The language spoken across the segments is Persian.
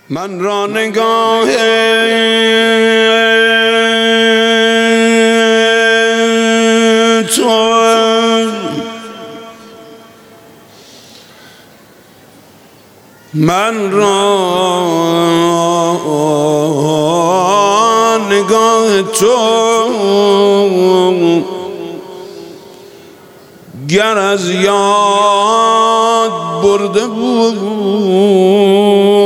من را نگاه تو من را نگاه تو گر از یاد برده بود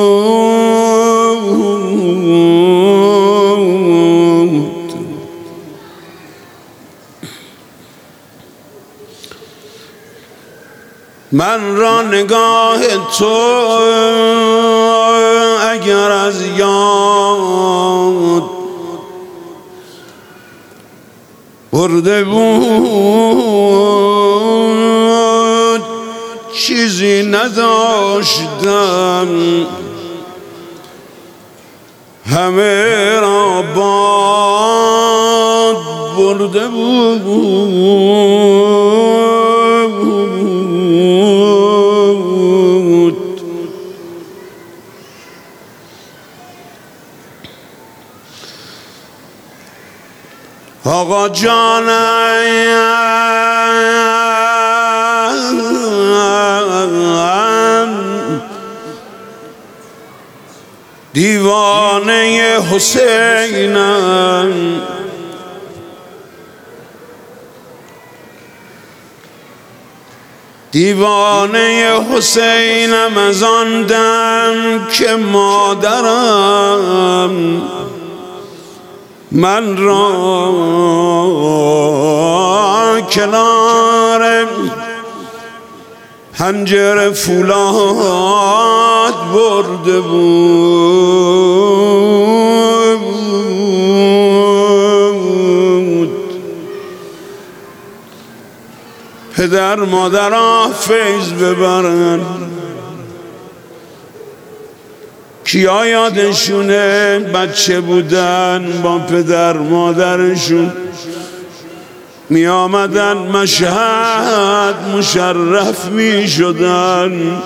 من را نگاه تو اگر از یاد برده بود چیزی نداشتم همه را باد برده بود آقا جانم دیوانه حسینم دیوانه حسینم از آن دم که مادرم من را کنار پنجره فولاد برده بود پدر مادرها فیض ببرن کیا یادشونه بچه بودن با پدر مادرشون می آمدن مشهد مشرف می شدن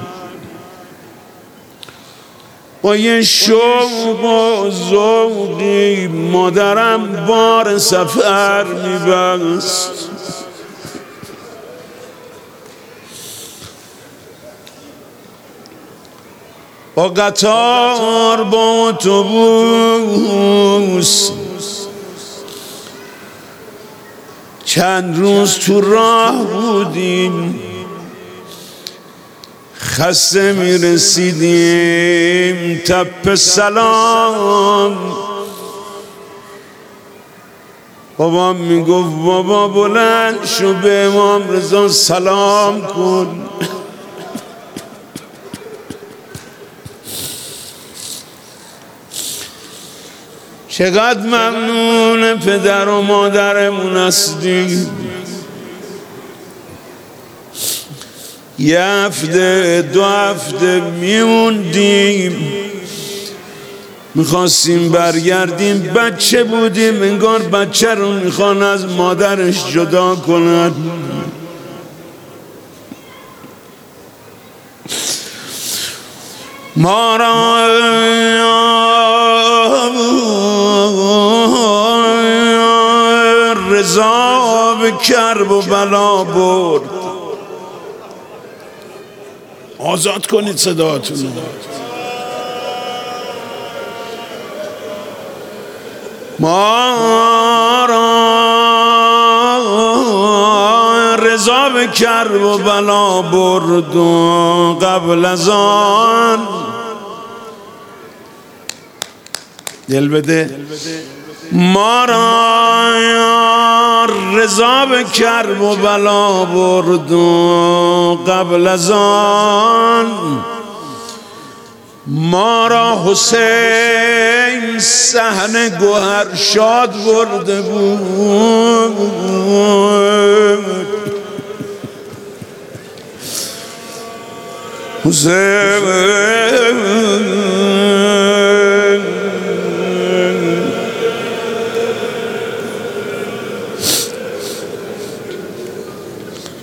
با یه شوق و ذوقی مادرم بار سفر می بست با قطار با اتوبوس چند روز تو راه بودیم خسته می رسیدیم تپ سلام بابا می گفت بابا بلند شو به امام رضا سلام کن چقدر ممنون پدر و مادرمون هستیم یه هفته دو هفته میموندیم میخواستیم برگردیم بچه بودیم انگار بچه رو میخوان از مادرش جدا کنن ما را رضا به کرب و بلا برد آزاد کنید صداتون ما را رضا به کرب و بلا برد و قبل از آن دل بده ما را رضا به کرب و بلا برد و قبل از آن ما را حسین صحن گوهر شاد برده بود حسین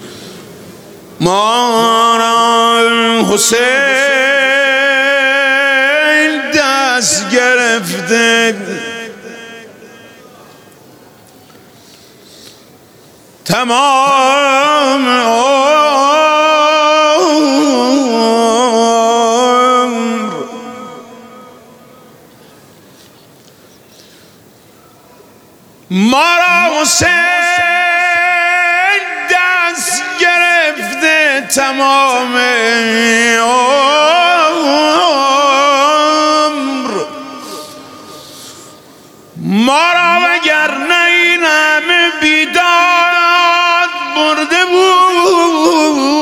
ما را حسین دست گرفته تمام عمر ما را حسین دست گرفته تمام عمر ما را وگرنه این همه بیداد برده بود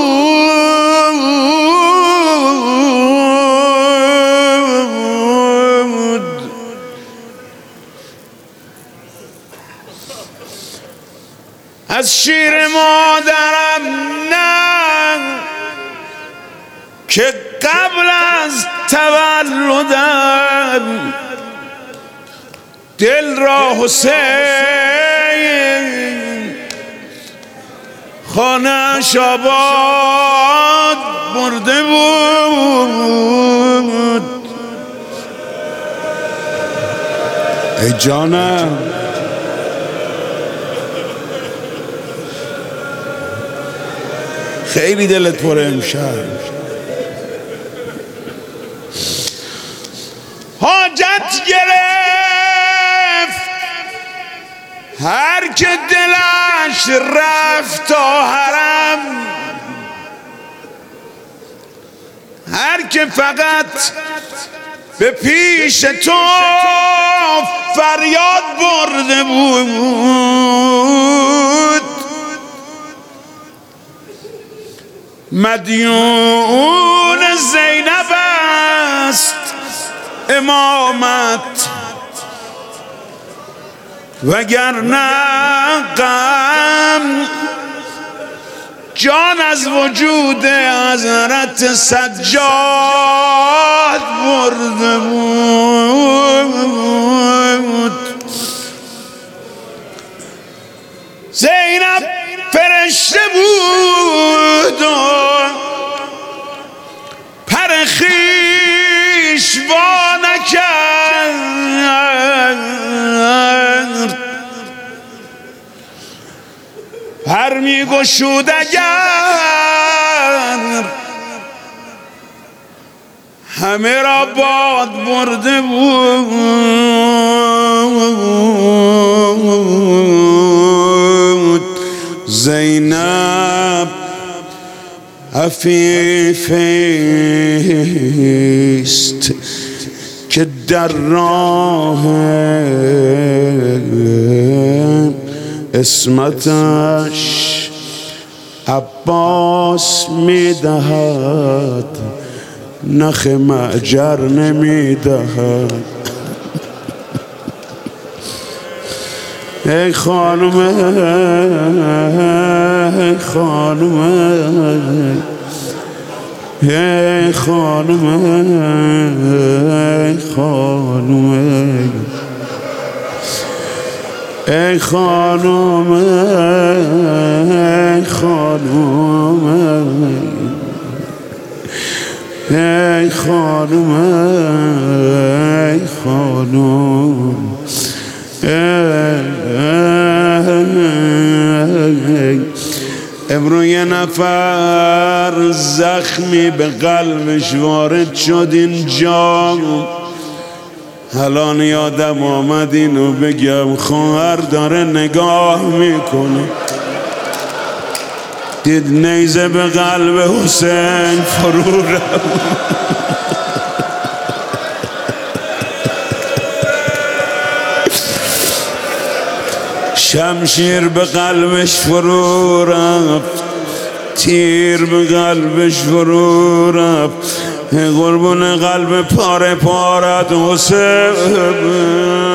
از شیر مادرم نه که قبل از تولدم دل را حسین خانه‌اش آباد برده بود. ای جانم خیلی دلت پره امشب حاجت گرفت هر که دلش رفت تا حرم، هر که فقط به پیش تو فریاد برده بود. مدیون زینب است امامت وگرنه غم جان از وجود حضرت سجاد برده بود. زینب فرشته بود و پر خویش وا نکرد، پر می گشود اگر همه را باد برده بود. زینب عفیف است که در راه اسمتش عباس میدهد نخ معجر نمیدهد. ای خانم ای خانم ای خانم ای خانم ای خانم ای خانم ای خانم ای خانم امرو یه نفر زخمی به قلبش وارد شد اینجا، الان یادم آمد اینو بگم. خواهر داره نگاه میکنه، دید نیزه به قلب حسین فرو رفت. شمشیر به قلبش فرو رفت، تیر به قلبش فرو رفت. قربون قلب پاره پارت حسین